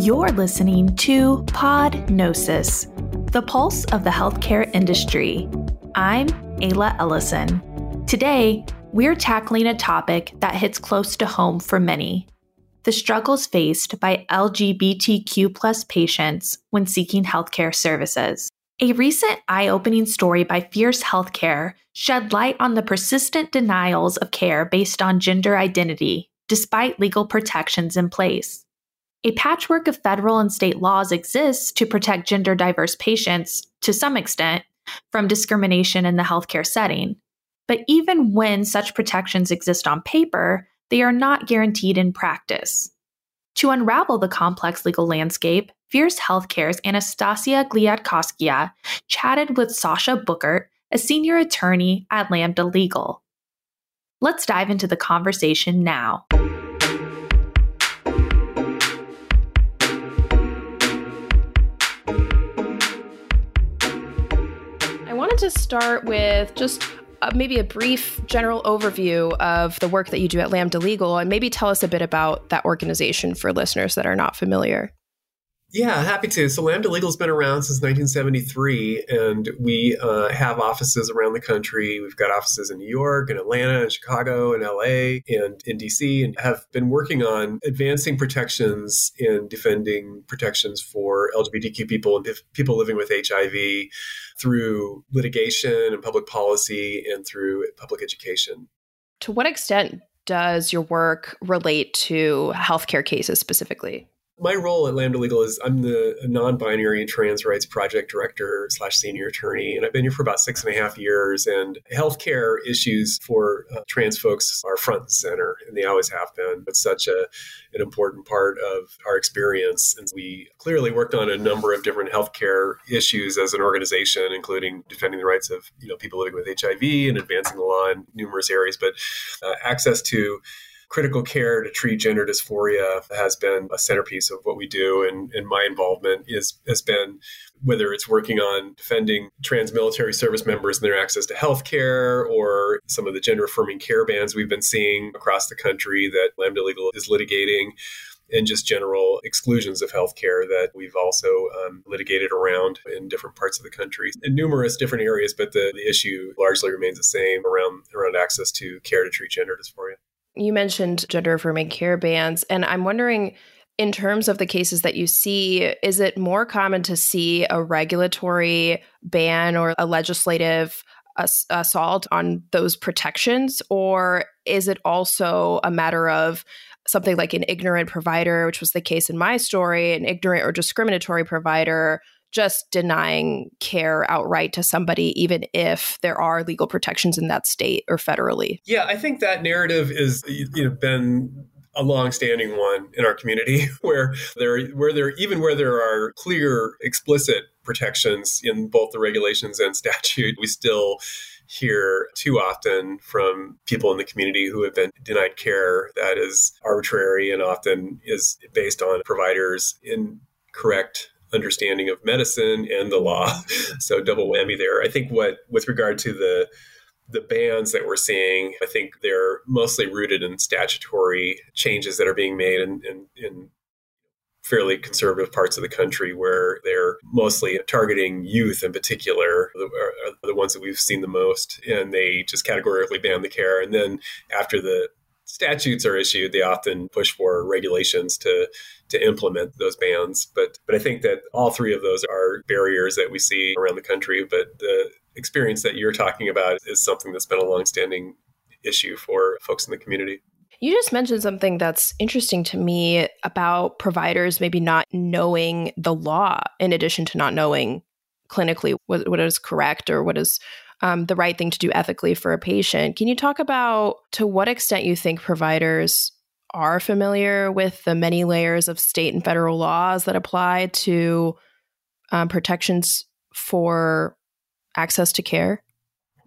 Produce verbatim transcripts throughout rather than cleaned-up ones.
You're listening to Podnosis, the pulse of the healthcare industry. I'm Ayla Ellison. Today, we're tackling a topic that hits close to home for many: the struggles faced by L G B T Q plus patients when seeking healthcare services. A recent eye-opening story by Fierce Healthcare shed light on the persistent denials of care based on gender identity, despite legal protections in place. A patchwork of federal and state laws exists to protect gender-diverse patients, to some extent, from discrimination in the healthcare setting. But even when such protections exist on paper, they are not guaranteed in practice. To unravel the complex legal landscape, Fierce Healthcare's Anastasia Gliadkovskaya chatted with Sasha Bookert, a senior attorney at Lambda Legal. Let's dive into the conversation now. I wanted to start with just uh, maybe a brief general overview of the work that you do at Lambda Legal, and maybe tell us a bit about that organization for listeners that are not familiar. Yeah, happy to. So Lambda Legal's been around since nineteen seventy-three, and we uh, have offices around the country. We've got offices in New York and Atlanta and Chicago and L A and in D C, and have been working on advancing protections and defending protections for L G B T Q people and people living with H I V through litigation and public policy and through public education. To what extent does your work relate to healthcare cases specifically? My role at Lambda Legal is I'm the non-binary and trans rights project director slash senior attorney, and I've been here for about six and a half years. And healthcare issues for uh, trans folks are front and center, and they always have been. It's such a an important part of our experience, and we clearly worked on a number of different healthcare issues as an organization, including defending the rights of you know people living with H I V and advancing the law in numerous areas. But uh, access to critical care to treat gender dysphoria has been a centerpiece of what we do. And, and my involvement is has been, whether it's working on defending trans military service members and their access to healthcare, or some of the gender affirming care bans we've been seeing across the country that Lambda Legal is litigating, and just general exclusions of healthcare that we've also um, litigated around in different parts of the country in numerous different areas. But the, the issue largely remains the same around, around access to care to treat gender dysphoria. You mentioned gender affirming care bans, and I'm wondering, in terms of the cases that you see, is it more common to see a regulatory ban or a legislative ass- assault on those protections, or is it also a matter of something like an ignorant provider, which was the case in my story, an ignorant or discriminatory provider just denying care outright to somebody, even if there are legal protections in that state or federally? Yeah, I think that narrative is you know been a longstanding one in our community, where there, where there, even where there are clear, explicit protections in both the regulations and statute, we still hear too often from people in the community who have been denied care that is arbitrary and often is based on providers' incorrect understanding of medicine and the law. So double whammy there. I think what, with regard to the the bans that we're seeing, I think they're mostly rooted in statutory changes that are being made in, in, in fairly conservative parts of the country, where they're mostly targeting youth in particular, the, are the ones that we've seen the most, and they just categorically ban the care. And then after the statutes are issued, they often push for regulations to to implement those bans. But but I think that all three of those are barriers that we see around the country. But the experience that you're talking about is something that's been a longstanding issue for folks in the community. You just mentioned something that's interesting to me about providers maybe not knowing the law, in addition to not knowing clinically what, what is correct or what is um, the right thing to do ethically for a patient. Can you talk about to what extent you think providers are familiar with the many layers of state and federal laws that apply to um, protections for access to care?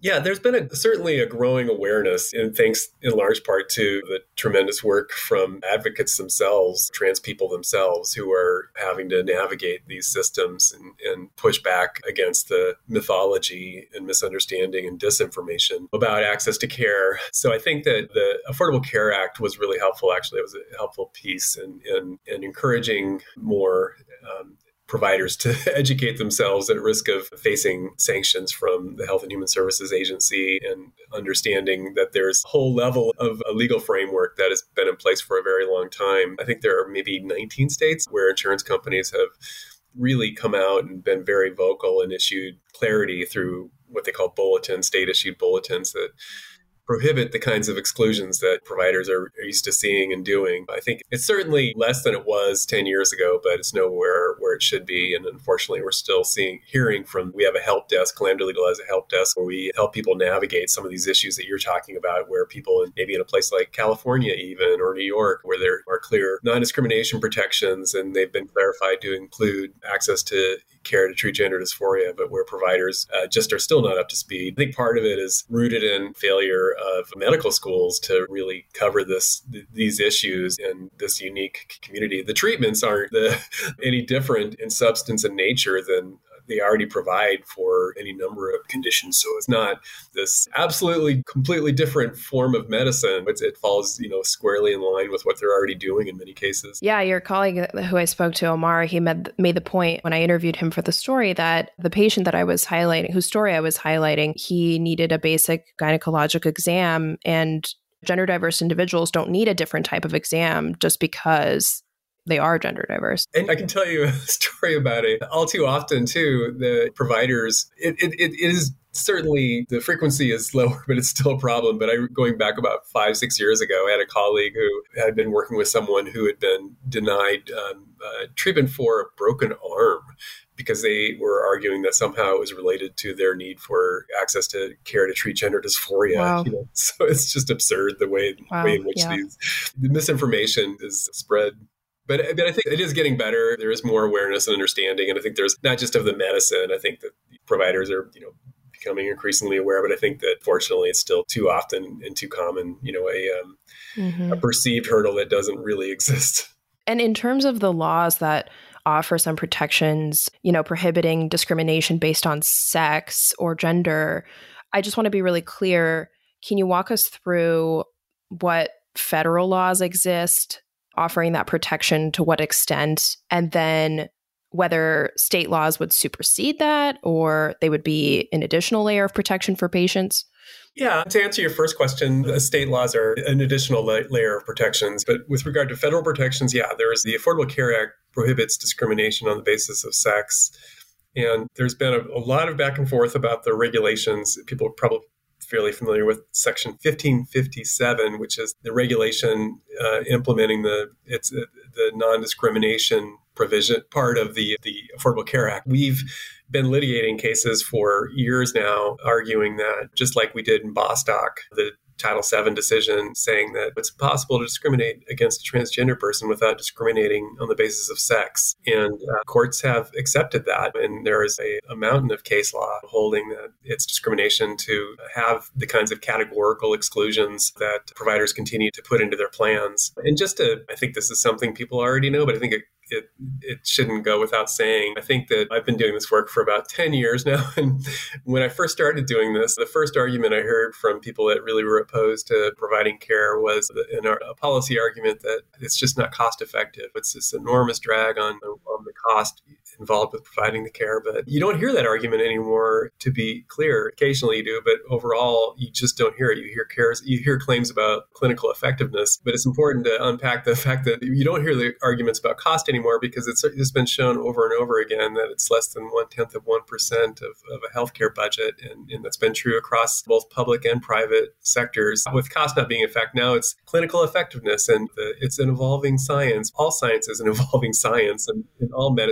Yeah, there's been a, certainly a growing awareness, and thanks in large part to the tremendous work from advocates themselves, trans people themselves, who are having to navigate these systems and, and push back against the mythology and misunderstanding and disinformation about access to care. So I think that the Affordable Care Act was really helpful. Actually, it was a helpful piece in, in, in encouraging more um, providers to educate themselves at risk of facing sanctions from the Health and Human Services Agency, and understanding that there's a whole level of a legal framework that has been in place for a very long time. I think there are maybe nineteen states where insurance companies have really come out and been very vocal and issued clarity through what they call bulletins, state-issued bulletins that prohibit the kinds of exclusions that providers are used to seeing and doing. I think it's certainly less than it was ten years ago, but it's nowhere where it should be. And unfortunately, we're still seeing, hearing from, we have a help desk, Calamity Legal has a help desk where we help people navigate some of these issues that you're talking about, where people, in, maybe in a place like California even, or New York, where there are clear non-discrimination protections, and they've been clarified to include access to care to treat gender dysphoria, but where providers uh, just are still not up to speed. I think part of it is rooted in failure of medical schools to really cover this th- these issues in this unique community. The treatments aren't the, any different in substance and nature than they already provide for any number of conditions. So it's not this absolutely completely different form of medicine. It's, it falls, you know, squarely in line with what they're already doing in many cases. Yeah, your colleague who I spoke to, Omar, he made, made the point when I interviewed him for the story that the patient that I was highlighting, whose story I was highlighting, he needed a basic gynecologic exam, and gender diverse individuals don't need a different type of exam just because they are gender diverse. And I can tell you a story about it. All too often, too, the providers, it, it, it is certainly, the frequency is lower, but it's still a problem. But I, going back about five, six years ago, I had a colleague who had been working with someone who had been denied um, uh, treatment for a broken arm, because they were arguing that somehow it was related to their need for access to care to treat gender dysphoria. Wow. You know? So it's just absurd the way, wow. way in which yeah. these the misinformation is spread. But, but I think it is getting better. There is more awareness and understanding. And I think there's not just of the medicine. I think that providers are, you know, becoming increasingly aware. But I think that fortunately it's still too often and too common, you know, a, um, mm-hmm. a perceived hurdle that doesn't really exist. And in terms of the laws that offer some protections, you know, prohibiting discrimination based on sex or gender, I just want to be really clear. Can you walk us through what federal laws exist offering that protection, to what extent, and then whether state laws would supersede that, or they would be an additional layer of protection for patients? Yeah, to answer your first question, the state laws are an additional la- layer of protections. But with regard to federal protections, yeah, there is the Affordable Care Act prohibits discrimination on the basis of sex. And there's been a, a lot of back and forth about the regulations. People are probably fairly familiar with Section fifteen fifty-seven, which is the regulation uh, implementing the it's uh, the non-discrimination provision part of the the Affordable Care Act. We've been litigating cases for years now, arguing that just like we did in Bostock, the Title seven decision saying that it's possible to discriminate against a transgender person without discriminating on the basis of sex. And uh, courts have accepted that. And there is a, a mountain of case law holding that it's discrimination to have the kinds of categorical exclusions that providers continue to put into their plans. And just to, I think this is something people already know, but I think it It, it shouldn't go without saying. I think that I've been doing this work for about ten years now. And when I first started doing this, the first argument I heard from people that really were opposed to providing care was an, a policy argument that it's just not cost effective. It's this enormous drag on, on the cost involved with providing the care. But you don't hear that argument anymore, to be clear. Occasionally you do, but overall, you just don't hear it. You hear cares, you hear claims about clinical effectiveness, but it's important to unpack the fact that you don't hear the arguments about cost anymore, because it's, it's been shown over and over again that it's less than one-tenth of one percent of, of a healthcare budget. And, and that's been true across both public and private sectors. With cost not being a fact, now it's clinical effectiveness, and the, it's an evolving science. All science is an evolving science, and, and all medicine is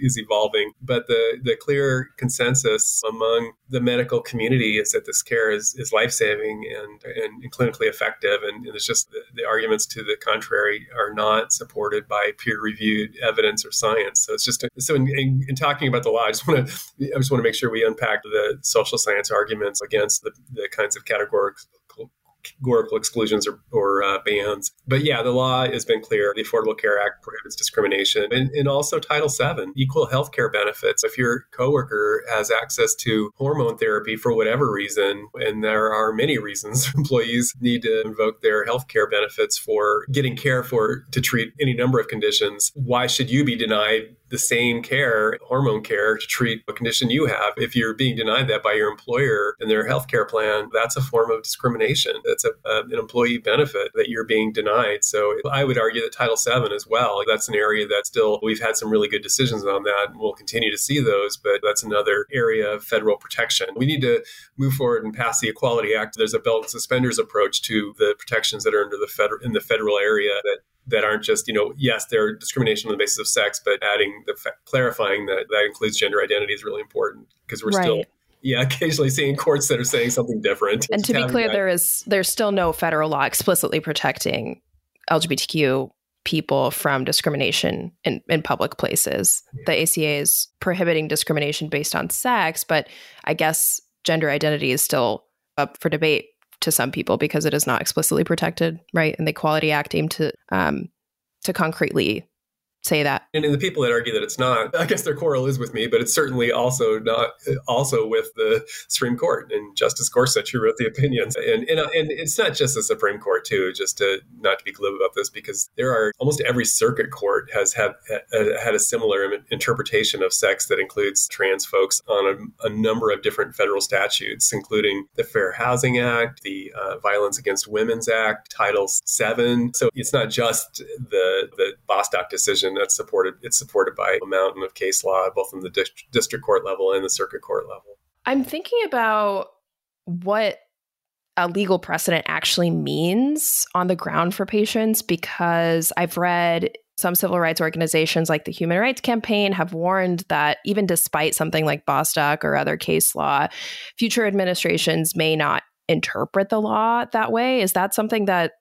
is evolving. But the, the clear consensus among the medical community is that this care is, is life-saving and, and, and clinically effective. And, and it's just the, the arguments to the contrary are not supported by peer-reviewed evidence or science. So it's just, a, so in, in, in talking about the law, I just want to, I just want to make sure we unpack the social science arguments against the, the kinds of categorical categorical exclusions or, or uh, bans. But yeah, the law has been clear. The Affordable Care Act prohibits discrimination. And, and also Title seven, equal health care benefits. If your coworker has access to hormone therapy for whatever reason, and there are many reasons employees need to invoke their health care benefits for getting care for to treat any number of conditions, why should you be denied the same care, hormone care, to treat a condition you have? If you're being denied that by your employer in their healthcare plan, that's a form of discrimination. That's a, a, an employee benefit that you're being denied. So I would argue that Title seven as well, that's an area that still, we've had some really good decisions on that, and we'll continue to see those, but that's another area of federal protection. We need to move forward and pass the Equality Act. There's a belt and suspenders approach to the protections that are under the federal in the federal area that that aren't just, you know, yes, they're discrimination on the basis of sex, but adding the fa- clarifying that that includes gender identity is really important, because we're right. still, yeah, occasionally seeing courts that are saying something different. And to be clear, that. there is there's still no federal law explicitly protecting L G B T Q people from discrimination in, in public places. Yeah. The A C A is prohibiting discrimination based on sex, but I guess gender identity is still up for debate to some people because it is not explicitly protected, right? And the Equality Act aimed to um, to concretely say that. And, and the people that argue that it's not, I guess their quarrel is with me, but it's certainly also not, also with the Supreme Court and Justice Gorsuch, who wrote the opinions. And, and and it's not just the Supreme Court, too, just to not to be glib about this, because there are almost every circuit court has had had a similar interpretation of sex that includes trans folks on a, a number of different federal statutes, including the Fair Housing Act, the uh, Violence Against Women's Act, Title seven. So it's not just the the Bostock decision that's supported. It's supported by a mountain of case law, both in the di- district court level and the circuit court level. I'm thinking about what a legal precedent actually means on the ground for patients, because I've read some civil rights organizations like the Human Rights Campaign have warned that even despite something like Bostock or other case law, future administrations may not interpret the law that way. Is that something that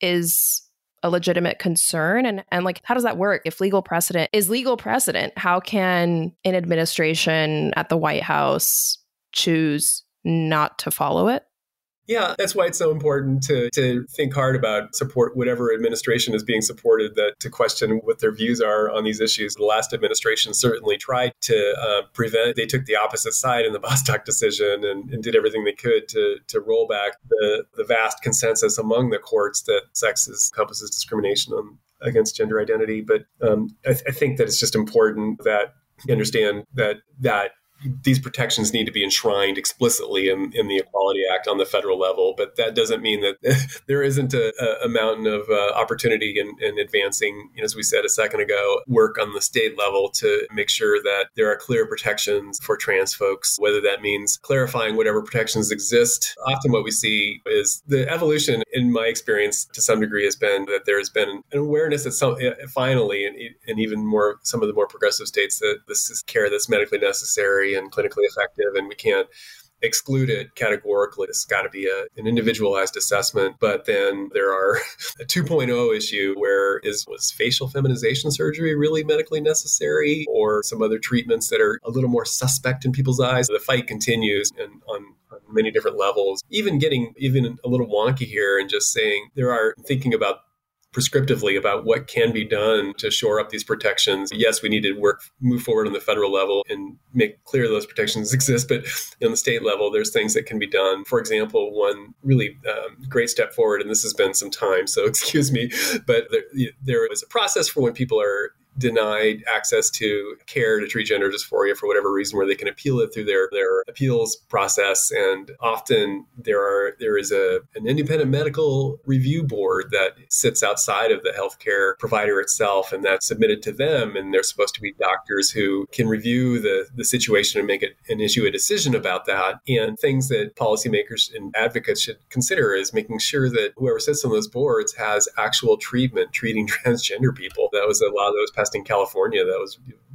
is a legitimate concern? And, and like, how does that work? If legal precedent is legal precedent, how can an administration at the White House choose not to follow it? Yeah, that's why it's so important to to think hard about support whatever administration is being supported, that to question what their views are on these issues. The last administration certainly tried to uh, prevent, they took the opposite side in the Bostock decision and, and did everything they could to to roll back the, the vast consensus among the courts that sex is, encompasses discrimination on, against gender identity. But um, I, th- I think that it's just important that you understand that that these protections need to be enshrined explicitly in, in the Equality Act on the federal level. But that doesn't mean that there isn't a, a mountain of uh, opportunity in, in advancing, you know, as we said a second ago, work on the state level to make sure that there are clear protections for trans folks, whether that means clarifying whatever protections exist. Often what we see is the evolution, in my experience, to some degree, has been that there has been an awareness that some, finally, and, and even more, some of the more progressive states, that this is care that's medically necessary and clinically effective, and we can't exclude it categorically. It's got to be a, an individualized assessment. But then there are a two point oh issue where is was facial feminization surgery really medically necessary, or some other treatments that are a little more suspect in people's eyes. The fight continues and on, on many different levels, even getting even a little wonky here and just saying there are thinking about prescriptively about what can be done to shore up these protections. Yes, we need to work, move forward on the federal level and make clear those protections exist, but on the state level, there's things that can be done. For example, one really um, great step forward, and this has been some time, so excuse me, but there, there is a process for when people are denied access to care to treat gender dysphoria for whatever reason, where they can appeal it through their, their appeals process. And often there are there is a an independent medical review board that sits outside of the healthcare provider itself, and that's submitted to them. And they're supposed to be doctors who can review the, the situation and make it and issue a decision about that. And things that policymakers and advocates should consider is making sure that whoever sits on those boards has actual treatment treating transgender people. That was a lot of those in California that was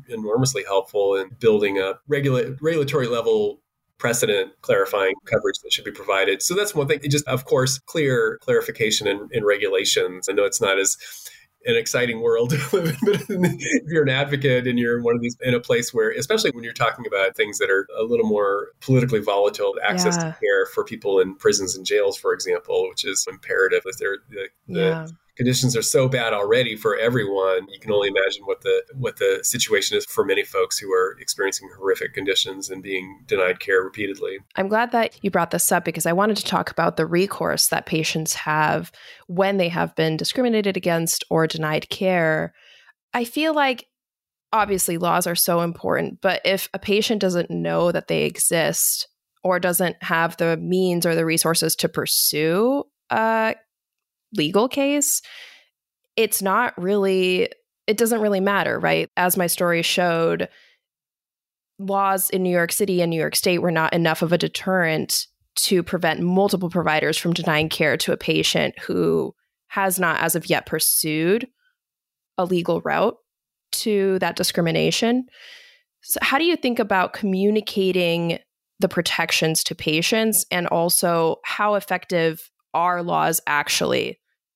enormously helpful in building a regula- regulatory level precedent clarifying coverage that should be provided. So that's one thing. It just, of course, clear clarification in, in regulations. I know it's not as an exciting world to live in, but if you're an advocate and you're in one of these, in a place where, especially when you're talking about things that are a little more politically volatile, access Yeah. to care for people in prisons and jails, for example, which is imperative. If they're, the, the Yeah. conditions are so bad already for everyone, you can only imagine what the what the situation is for many folks who are experiencing horrific conditions and being denied care repeatedly. I'm glad that you brought this up because I wanted to talk about the recourse that patients have when they have been discriminated against or denied care. I feel like obviously laws are so important, but if a patient doesn't know that they exist or doesn't have the means or the resources to pursue a legal case, it's not really, it doesn't really matter, right? As my story showed, laws in New York City and New York State were not enough of a deterrent to prevent multiple providers from denying care to a patient who has not as of yet pursued a legal route to that discrimination. So how do you think about communicating the protections to patients, and also how effective are laws actually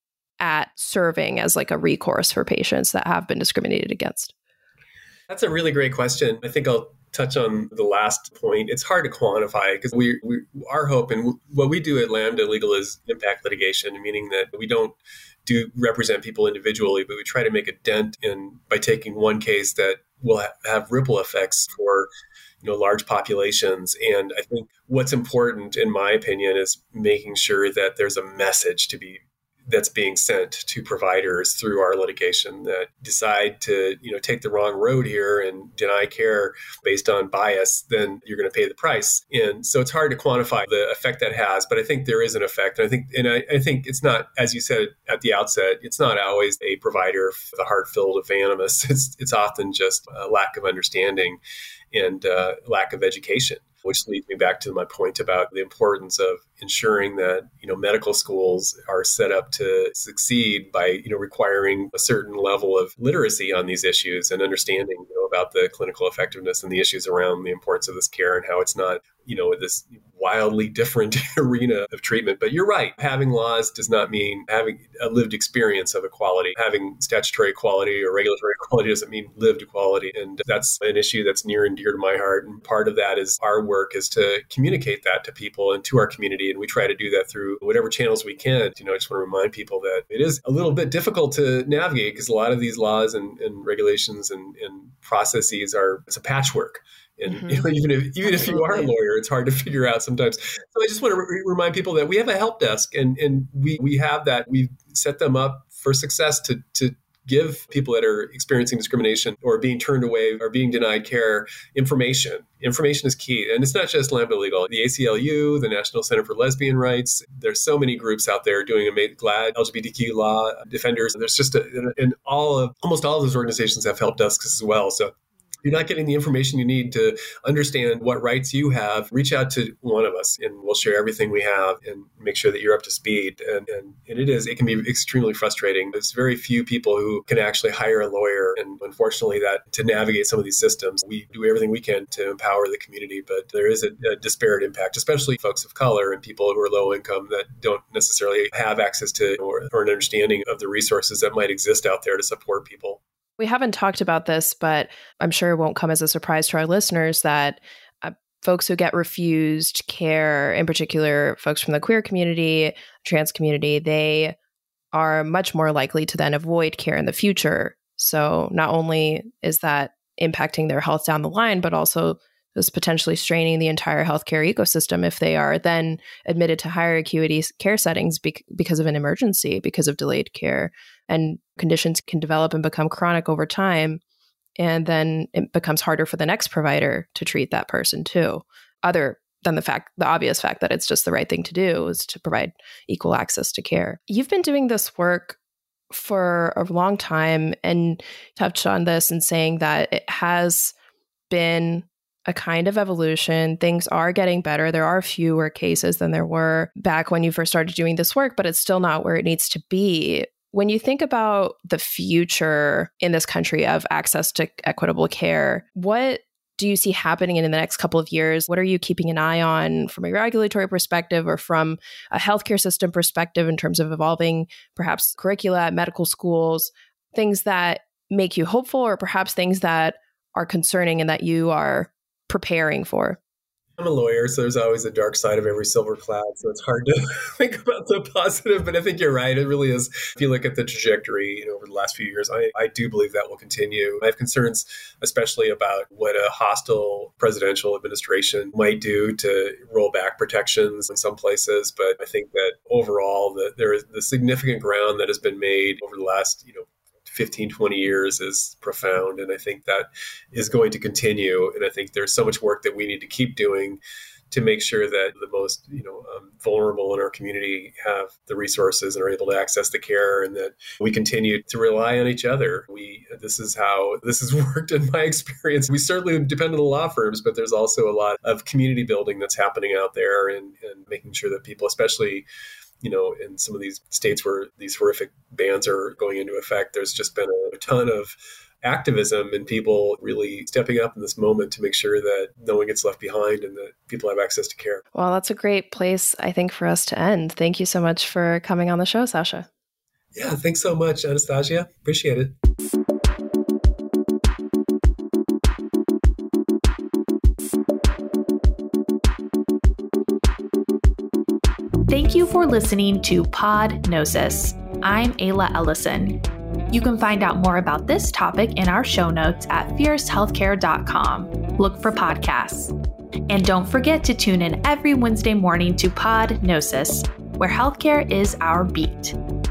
at serving as like a recourse for patients that have been discriminated against? That's a really great question. I think I'll touch on the last point. It's hard to quantify because we, we our hope and what we do at Lambda Legal is impact litigation, meaning that we don't do represent people individually, but we try to make a dent in by taking one case that will ha- have ripple effects for you know large populations. And I think what's important, in my opinion, is making sure that there's a message to be that's being sent to providers through our litigation that decide to, you know, take the wrong road here and deny care based on bias, then you're going to pay the price. And so it's hard to quantify the effect that has, but I think there is an effect. And I think, and I, I think it's not, as you said at the outset, it's not always a provider with a heart filled with animus. It's, it's often just a lack of understanding and uh, lack of education, which leads me back to my point about the importance of ensuring that, you know, medical schools are set up to succeed by, you know, requiring a certain level of literacy on these issues and understanding, you know, about the clinical effectiveness and the issues around the importance of this care and how it's not, you know, this wildly different arena of treatment. But you're right. Having laws does not mean having a lived experience of equality. Having statutory equality or regulatory equality doesn't mean lived equality. And that's an issue that's near and dear to my heart. And part of that is our work is to communicate that to people and to our community. And we try to do that through whatever channels we can. You know, I just want to remind people that it is a little bit difficult to navigate because a lot of these laws and, and regulations and, and processes are, it's a patchwork. And mm-hmm. you know, even if even if you are a lawyer, it's hard to figure out sometimes. So I just want to re- remind people that we have a help desk, and and we we have that. We've set them up for success to to give people that are experiencing discrimination or being turned away or being denied care information. Information is key, and it's not just Lambda Legal. The A C L U, the National Center for Lesbian Rights. There's so many groups out there doing amazing. GLAAD, L G B T Q law defenders. There's just a, and all of almost all of those organizations have help desks as well. So. You're not getting the information you need to understand what rights you have, reach out to one of us and we'll share everything we have and make sure that you're up to speed. And, and, and it is, it can be extremely frustrating. There's very few people who can actually hire a lawyer. And unfortunately, that to navigate some of these systems, we do everything we can to empower the community. But there is a, a disparate impact, especially folks of color and people who are low income that don't necessarily have access to or, or an understanding of the resources that might exist out there to support people. We haven't talked about this, but I'm sure it won't come as a surprise to our listeners that uh, folks who get refused care, in particular folks from the queer community, trans community, they are much more likely to then avoid care in the future. So not only is that impacting their health down the line, but also is potentially straining the entire healthcare ecosystem if they are then admitted to higher acuity care settings be- because of an emergency, because of delayed care. And conditions can develop and become chronic over time. And then it becomes harder for the next provider to treat that person too, other than the fact, the obvious fact that it's just the right thing to do is to provide equal access to care. You've been doing this work for a long time and touched on this and saying that it has been a kind of evolution. Things are getting better. There are fewer cases than there were back when you first started doing this work, but it's still not where it needs to be. When you think about the future in this country of access to equitable care, what do you see happening in the next couple of years? What are you keeping an eye on from a regulatory perspective or from a healthcare system perspective in terms of evolving perhaps curricula at medical schools, things that make you hopeful or perhaps things that are concerning and that you are preparing for? I'm a lawyer, so there's always a dark side of every silver cloud, so it's hard to think about the positive, but I think you're right. It really is. If you look at the trajectory, you know, over the last few years, I, I do believe that will continue. I have concerns, especially about what a hostile presidential administration might do to roll back protections in some places, but I think that overall, the, there is the significant ground that has been made over the last, you know, fifteen, twenty years is profound. And I think that is going to continue. And I think there's so much work that we need to keep doing to make sure that the most, you know, um, vulnerable in our community have the resources and are able to access the care, and that we continue to rely on each other. We, this is how this has worked in my experience. We certainly depend on the law firms, but there's also a lot of community building that's happening out there, and, and making sure that people, especially, you know, in some of these states where these horrific bans are going into effect, there's just been a ton of activism and people really stepping up in this moment to make sure that no one gets left behind and that people have access to care. Well, that's a great place, I think, for us to end. Thank you so much for coming on the show, Sasha. Yeah, thanks so much, Anastasia. Appreciate it. Thank you for listening to Podnosis. I'm Ayla Ellison. You can find out more about this topic in our show notes at fierce healthcare dot com. Look for podcasts. And don't forget to tune in every Wednesday morning to Podnosis, where healthcare is our beat.